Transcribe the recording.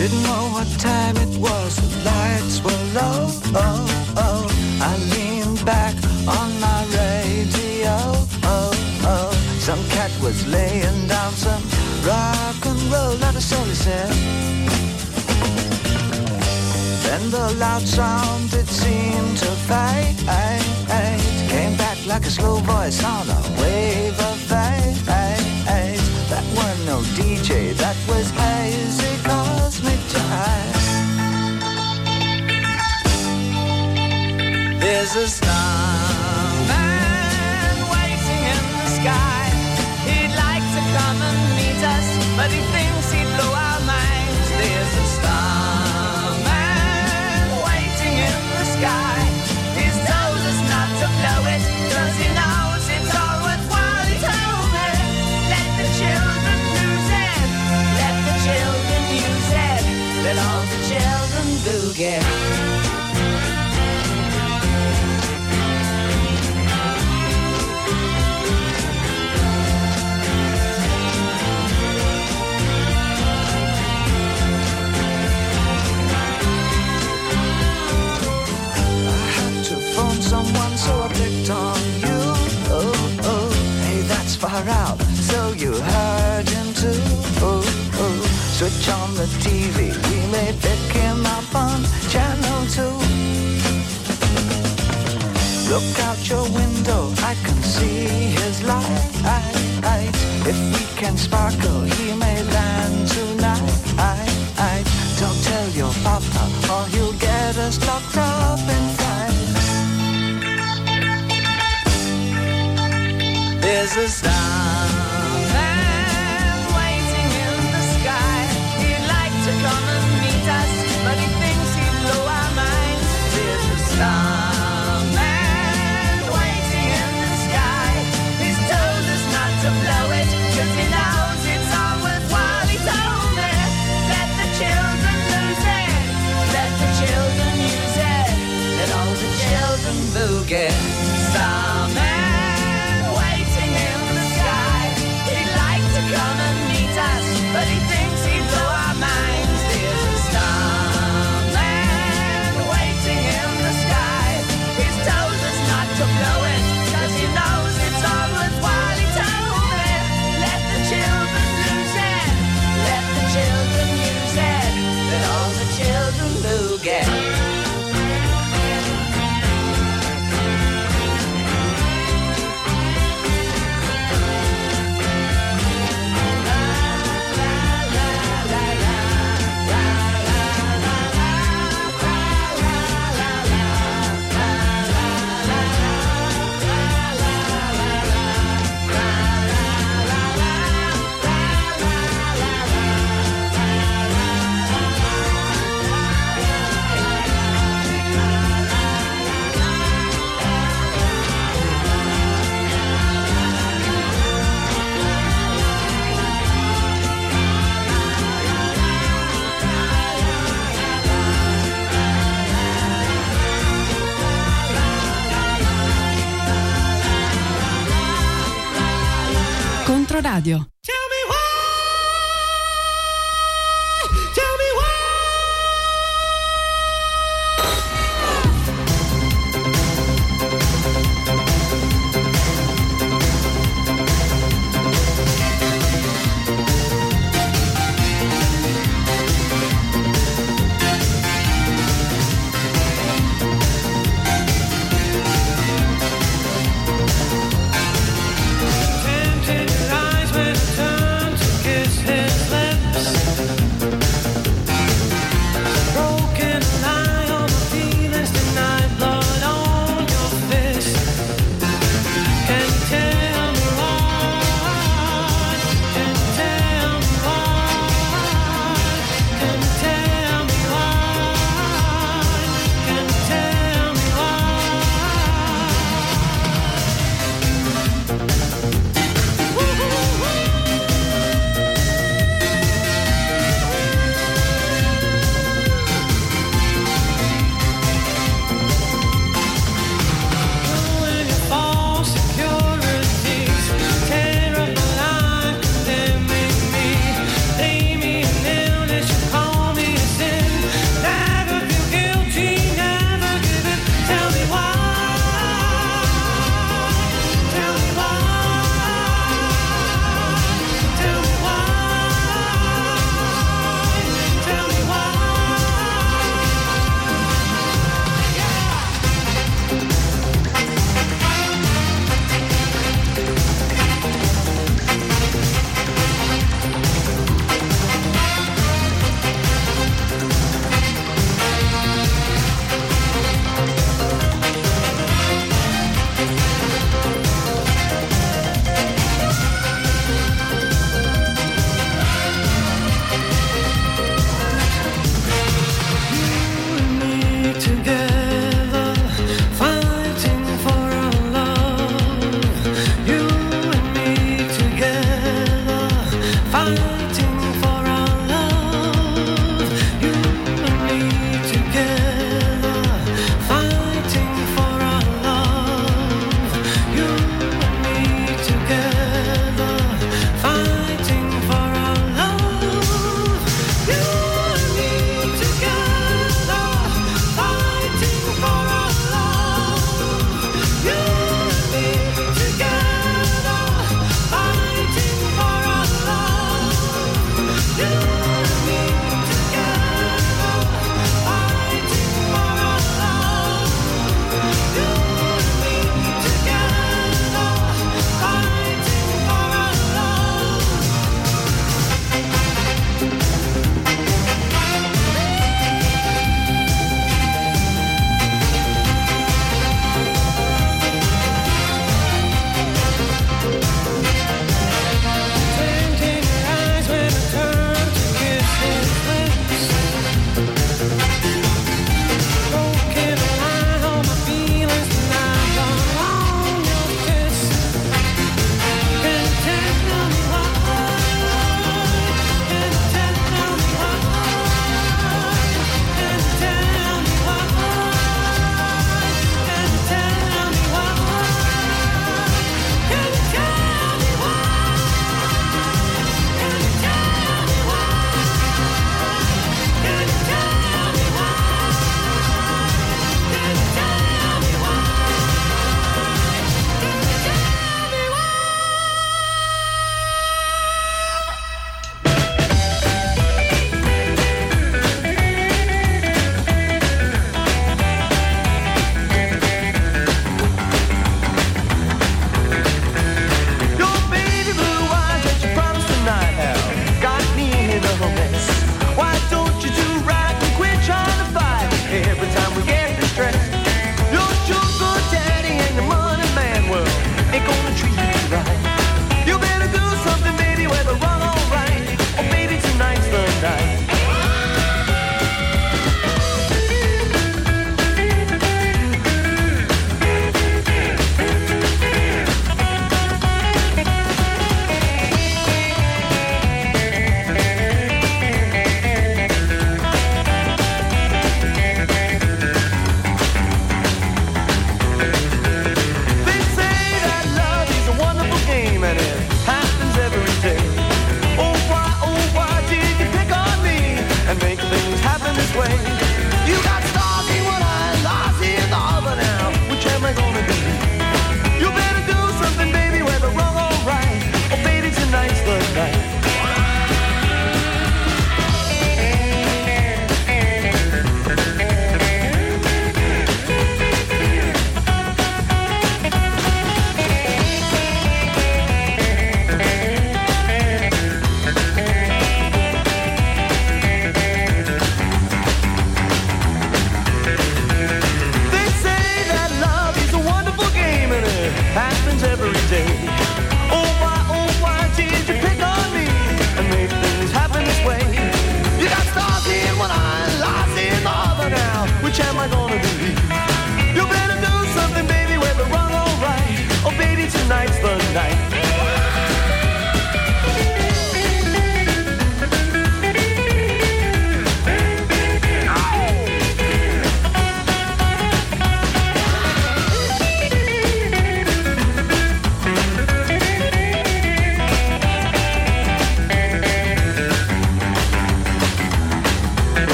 Didn't know what time it was, the lights were low. Oh, oh. I leaned back on my radio. Oh, oh. Some cat was laying down some rock and roll, not a soul, he said. Then the loud sound, it seemed to fade. Came back like a slow voice on a wave of fate. That weren't no DJ, that was hazy cosmic jive. There's a starman waiting in the sky. He'd like to come and meet us, but he thinks he'd blow our minds. There's a starman waiting in the sky. He's told us not to blow it, 'cause he knows it's all worthwhile. He told me, let the children lose it, let the children use it, let all the children boogie. Someone, so I picked on you. Oh, oh, hey, that's far out. So you heard him too. Oh, oh, switch on the TV. We may pick him up on channel 2. Look out your window, I can see his light. If we can sparkle, he may land tonight. Don't tell your papa, or he'll get us locked up inside. There's a starman waiting in the sky. He'd like to come and meet us, but he thinks he'd blow our minds. There's a starman waiting in the sky. He's told us not to blow it, 'cause he knows it's all worthwhile. He told me, let the children lose it, let the children use it, let all the children boogie. Starman come and meet us, but he thinks he'd blow our minds. There's a starman waiting in the sky. He's told us not to blow it, 'cause he knows it's all worthwhile. He told me, let the children lose it, let the children use it, let all the children boogie. Controradio. Ciao